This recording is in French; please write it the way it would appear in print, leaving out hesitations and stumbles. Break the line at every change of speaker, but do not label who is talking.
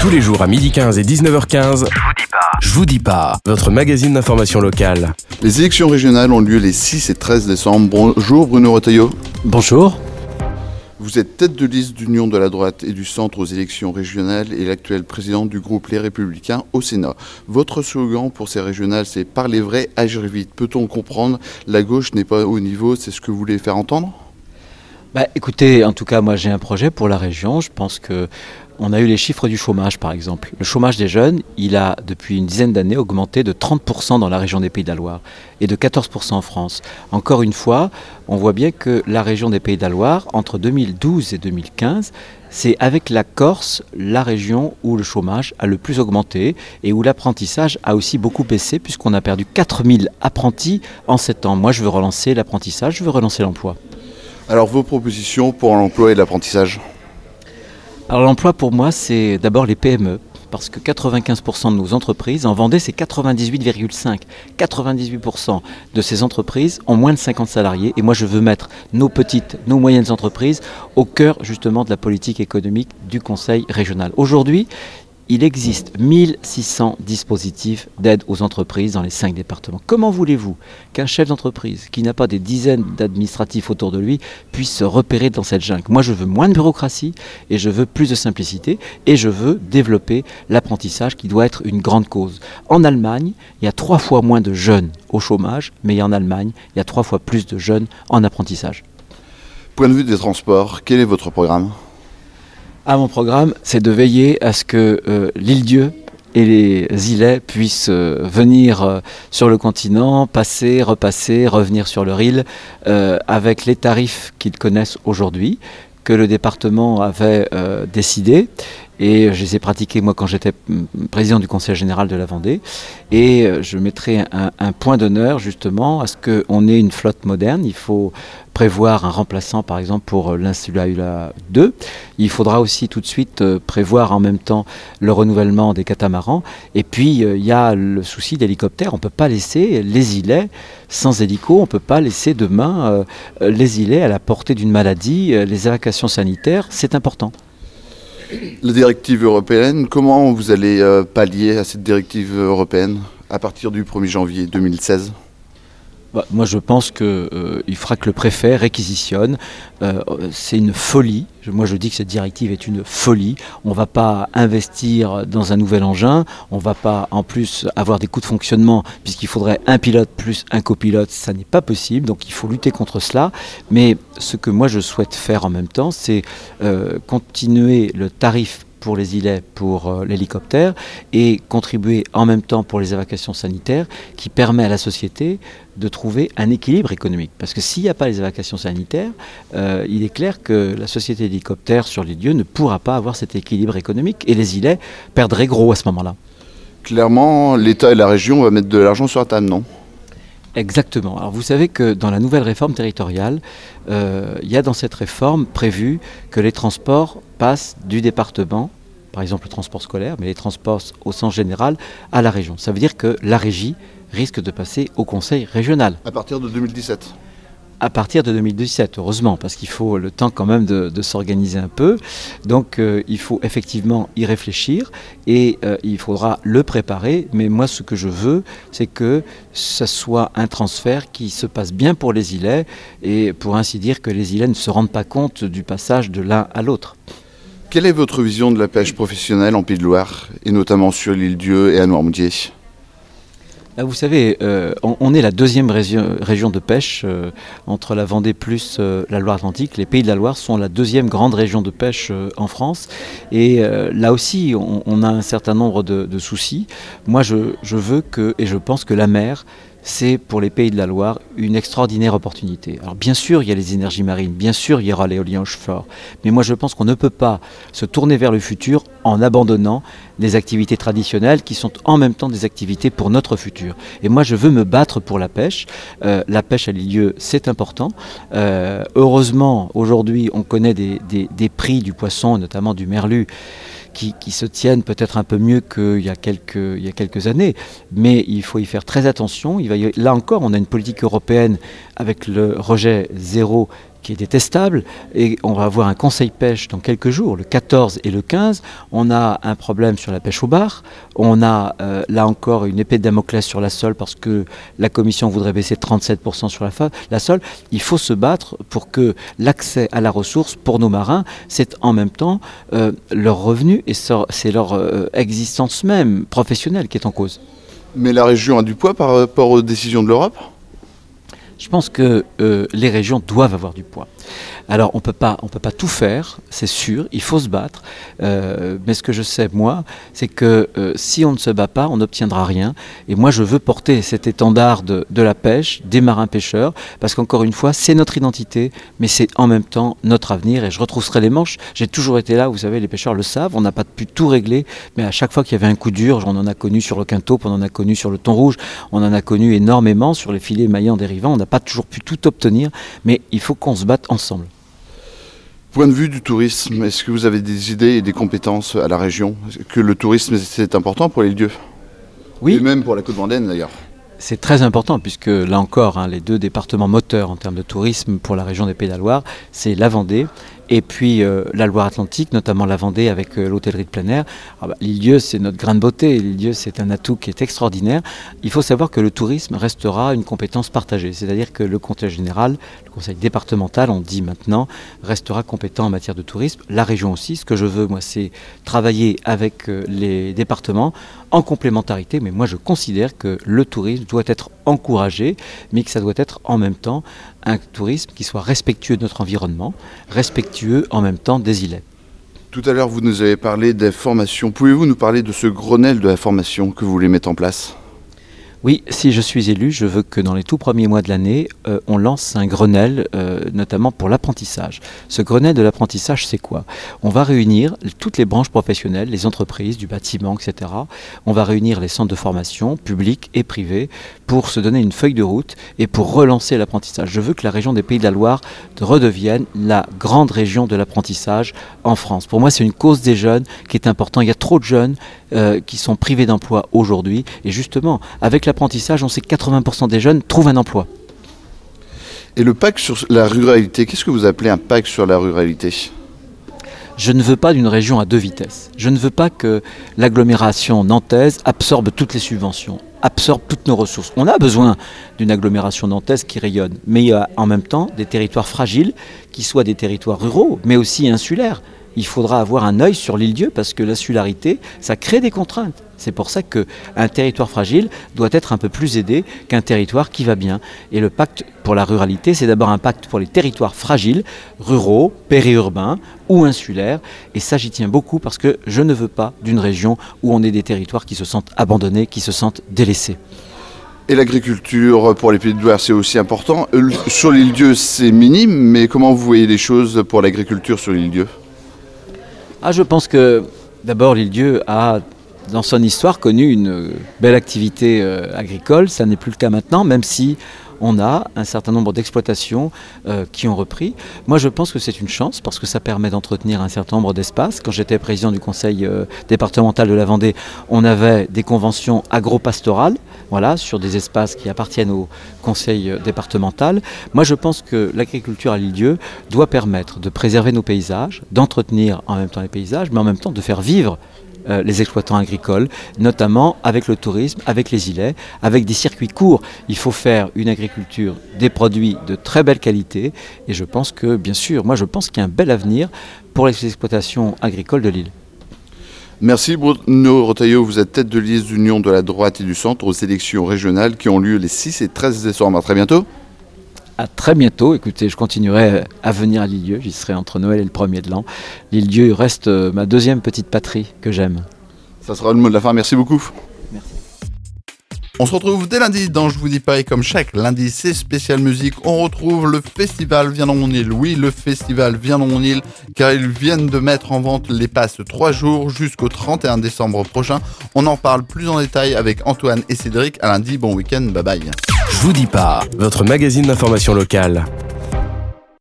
Tous les jours à 12h15 et 19h15, Je vous dis pas, votre magazine d'information locale.
Les élections régionales ont lieu les 6 et 13 décembre. Bonjour Bruno Retailleau.
Bonjour.
Vous êtes tête de liste d'Union de la droite et du centre aux élections régionales et l'actuel président du groupe Les Républicains au Sénat. Votre slogan pour ces régionales, c'est « Parler vrai, agir vite ». Peut-on comprendre ? La gauche n'est pas au niveau, c'est ce que vous voulez faire entendre ?
Écoutez, en tout cas, moi j'ai un projet pour la région. Je pense qu'on a eu les chiffres du chômage, par exemple. Le chômage des jeunes, il a, depuis une dizaine d'années, augmenté de 30% dans la région des Pays de la Loire et de 14% en France. Encore une fois, on voit bien que la région des Pays de la Loire, entre 2012 et 2015, c'est avec la Corse, la région où le chômage a le plus augmenté et où l'apprentissage a aussi beaucoup baissé, puisqu'on a perdu 4000 apprentis en 7 ans. Moi, je veux relancer l'apprentissage, je veux relancer l'emploi.
Alors vos propositions pour l'emploi et l'apprentissage ?
Alors l'emploi pour moi c'est d'abord les PME, parce que 95% de nos entreprises, en Vendée c'est 98,5%. 98% de ces entreprises ont moins de 50 salariés et moi je veux mettre nos petites, nos moyennes entreprises au cœur justement de la politique économique du Conseil régional. Aujourd'hui, il existe 1600 dispositifs d'aide aux entreprises dans les 5 départements. Comment voulez-vous qu'un chef d'entreprise qui n'a pas des dizaines d'administratifs autour de lui puisse se repérer dans cette jungle ? Moi, je veux moins de bureaucratie et je veux plus de simplicité et je veux développer l'apprentissage qui doit être une grande cause. En Allemagne, il y a 3 fois moins de jeunes au chômage, mais en Allemagne, il y a 3 fois plus de jeunes en apprentissage.
Point de vue des transports, quel est votre programme ?
Mon programme, c'est de veiller à ce que l'île-dieu et les îlets puissent venir sur le continent, passer, repasser, revenir sur leur île, avec les tarifs qu'ils connaissent aujourd'hui, que le département avait décidé. Et je les ai pratiqués, moi, quand j'étais président du Conseil général de la Vendée. Et je mettrai un point d'honneur, justement, à ce qu'on ait une flotte moderne. Il faut prévoir un remplaçant, par exemple, pour l'Insula 2. Il faudra aussi tout de suite prévoir en même temps le renouvellement des catamarans. Et puis, il y a le souci d'hélicoptères. On ne peut pas laisser les îlets sans hélico. On ne peut pas laisser demain les îlets à la portée d'une maladie. Les évacuations sanitaires, c'est important.
La directive européenne, comment vous allez pallier à cette directive européenne à partir du 1er janvier 2016 ?
Moi, je pense qu'il faudra que le préfet réquisitionne. C'est une folie. Moi, je dis que cette directive est une folie. On ne va pas investir dans un nouvel engin. On ne va pas, en plus, avoir des coûts de fonctionnement, puisqu'il faudrait un pilote plus un copilote. Ça n'est pas possible. Donc, il faut lutter contre cela. Mais ce que moi, je souhaite faire en même temps, c'est continuer le tarif pour les îlets, pour l'hélicoptère, et contribuer en même temps pour les évacuations sanitaires, qui permet à la société de trouver un équilibre économique. Parce que s'il n'y a pas les évacuations sanitaires, il est clair que la société d'hélicoptères sur les lieux ne pourra pas avoir cet équilibre économique, et les îlets perdraient gros à ce moment-là.
Clairement, l'État et la région vont mettre de l'argent sur la table, non ?
Exactement. Alors vous savez que dans la nouvelle réforme territoriale, il y a dans cette réforme prévu que les transports passent du département, par exemple le transport scolaire, mais les transports au sens général, à la région. Ça veut dire que la régie risque de passer au conseil régional.
À partir de 2017 ?
À partir de 2017, heureusement, parce qu'il faut le temps quand même de s'organiser un peu. Donc il faut effectivement y réfléchir et il faudra le préparer. Mais moi, ce que je veux, c'est que ce soit un transfert qui se passe bien pour les îlets et pour ainsi dire que les îlets ne se rendent pas compte du passage de l'un à l'autre.
Quelle est votre vision de la pêche professionnelle en Pays de Loire, et notamment sur l'île-dieu et à Noirmoutier ?
Vous savez, on est la deuxième région de pêche entre la Vendée plus la Loire-Atlantique. Les Pays de la Loire sont la deuxième grande région de pêche en France. Et là aussi, on a un certain nombre de soucis. Moi, je veux que, et je pense que la mer, c'est pour les Pays de la Loire une extraordinaire opportunité. Alors bien sûr, il y a les énergies marines, bien sûr, il y aura l'éolien offshore, mais moi je pense qu'on ne peut pas se tourner vers le futur en abandonnant des activités traditionnelles qui sont en même temps des activités pour notre futur. Et moi je veux me battre pour la pêche. La pêche à l'île-dieu, c'est important. Heureusement, aujourd'hui, on connaît des prix du poisson, notamment du merlu, qui se tiennent peut-être un peu mieux qu'il y a quelques années, mais il faut y faire très attention. Là encore, on a une politique européenne avec le rejet zéro qui est détestable, et on va avoir un conseil pêche dans quelques jours, le 14 et le 15. On a un problème sur la pêche au bar, on a là encore une épée de Damoclès sur la sole parce que la Commission voudrait baisser de 37% sur la sole. Il faut se battre pour que l'accès à la ressource pour nos marins, c'est en même temps leur revenu et c'est leur existence même professionnelle qui est en cause.
Mais la région a du poids par rapport aux décisions de l'Europe ?
Je pense que les régions doivent avoir du poids. Alors on peut pas tout faire, c'est sûr, il faut se battre. Mais ce que je sais, moi, c'est que si on ne se bat pas, on n'obtiendra rien. Et moi, je veux porter cet étendard de la pêche, des marins-pêcheurs, parce qu'encore une fois, c'est notre identité, mais c'est en même temps notre avenir. Et je retrousserai les manches. J'ai toujours été là, vous savez, les pêcheurs le savent, on n'a pas pu tout régler, mais à chaque fois qu'il y avait un coup dur, on en a connu sur le quintope, on en a connu sur le thon rouge, on en a connu énormément sur les filets maillants dérivants, on n'a pas toujours pu tout obtenir, mais il faut qu'on se batte ensemble.
Point de vue du tourisme, est-ce que vous avez des idées et des compétences à la région ? Est-ce que le tourisme, c'est important pour les lieux ?
Oui.
Et même pour la Côte-Vendéenne d'ailleurs.
C'est très important puisque là encore, les deux départements moteurs en termes de tourisme pour la région des Pays de la Loire, c'est la Vendée et puis la Loire-Atlantique, notamment la Vendée avec l'hôtellerie de plein air. L'île-Dieu, c'est notre grain de beauté. L'île-Dieu, c'est un atout qui est extraordinaire. Il faut savoir que le tourisme restera une compétence partagée. C'est-à-dire que le conseil général, le conseil départemental, on dit maintenant, restera compétent en matière de tourisme. La région aussi. Ce que je veux, moi, c'est travailler avec les départements en complémentarité. Mais moi, je considère que le tourisme doit être encouragé, mais que ça doit être en même temps un tourisme qui soit respectueux de notre environnement, respectueux en même temps des îlets.
Tout à l'heure, vous nous avez parlé des formations. Pouvez-vous nous parler de ce Grenelle de la formation que vous voulez mettre en place ?
Oui, si je suis élu, je veux que dans les tout premiers mois de l'année, on lance un Grenelle, notamment pour l'apprentissage. Ce Grenelle de l'apprentissage, c'est quoi ? On va réunir toutes les branches professionnelles, les entreprises, du bâtiment, etc. On va réunir les centres de formation, publics et privés, pour se donner une feuille de route et pour relancer l'apprentissage. Je veux que la région des Pays de la Loire redevienne la grande région de l'apprentissage en France. Pour moi, c'est une cause des jeunes qui est importante. Il y a trop de jeunes qui sont privés d'emploi aujourd'hui. Et justement, avec l'apprentissage, on sait que 80% des jeunes trouvent un emploi.
Et le pacte sur la ruralité, qu'est-ce que vous appelez un pacte sur la ruralité ?
Je ne veux pas d'une région à deux vitesses. Je ne veux pas que l'agglomération nantaise absorbe toutes les subventions, absorbe toutes nos ressources. On a besoin d'une agglomération nantaise qui rayonne, mais il y a en même temps des territoires fragiles, qui soient des territoires ruraux, mais aussi insulaires. Il faudra avoir un œil sur l'île-Dieu parce que l'insularité, ça crée des contraintes. C'est pour ça qu'un territoire fragile doit être un peu plus aidé qu'un territoire qui va bien. Et le pacte pour la ruralité, c'est d'abord un pacte pour les territoires fragiles, ruraux, périurbains ou insulaires. Et ça, j'y tiens beaucoup parce que je ne veux pas d'une région où on ait des territoires qui se sentent abandonnés, qui se sentent délaissés.
Et l'agriculture pour les Pays de Loire, c'est aussi important. Sur l'île-Dieu, c'est minime, mais comment vous voyez les choses pour l'agriculture sur l'île-Dieu ?
Je pense que d'abord l'île-Dieu a dans son histoire connu une belle activité agricole. Ça n'est plus le cas maintenant, même si on a un certain nombre d'exploitations qui ont repris. Moi, je pense que c'est une chance parce que ça permet d'entretenir un certain nombre d'espaces. Quand j'étais président du conseil départemental de la Vendée, on avait des conventions agro-pastorales, sur des espaces qui appartiennent au conseil départemental. Moi, je pense que l'agriculture à l'île-Dieu doit permettre de préserver nos paysages, d'entretenir en même temps les paysages, mais en même temps de faire vivre les exploitants agricoles, notamment avec le tourisme, avec les îlets, avec des circuits courts. Il faut faire une agriculture, des produits de très belle qualité et je pense que, bien sûr, moi je pense qu'il y a un bel avenir pour les exploitations agricoles de l'île.
Merci Bruno Retailleau, vous êtes tête de liste d'Union de la droite et du centre aux élections régionales qui ont lieu les 6 et 13 décembre. À très bientôt.
À très bientôt. Écoutez, je continuerai à venir à l'île-Dieu. J'y serai entre Noël et le 1er de l'an. L'île-Dieu reste ma deuxième petite patrie que j'aime.
Ça sera le mot de la fin. Merci beaucoup.
Merci.
On se retrouve dès lundi dans Je vous dis pas et comme chaque lundi c'est spécial musique, on retrouve le festival Viens dans mon île. Oui, le festival Viens dans mon île car ils viennent de mettre en vente les passes 3 jours jusqu'au 31 décembre prochain. On en parle plus en détail avec Antoine et Cédric. À lundi, bon week-end, bye bye.
Je vous dis pas, votre magazine d'information locale.